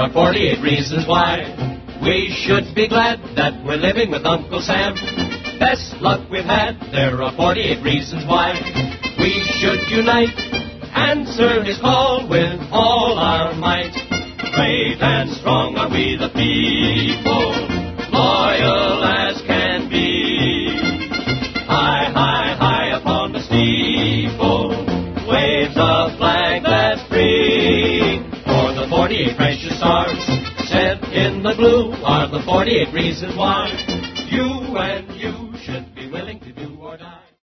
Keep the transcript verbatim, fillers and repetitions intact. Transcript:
are forty-eight reasons why we should be glad that we're living with Uncle Sam. Best luck we've had, there are forty-eight reasons why we should unite, answer his call with all our might. Brave and strong are we the people, loyal as can be. High, high, high upon the steeple waves a flag that's free. For the forty-eight precious stars set in the blue are the forty-eight reasons why you and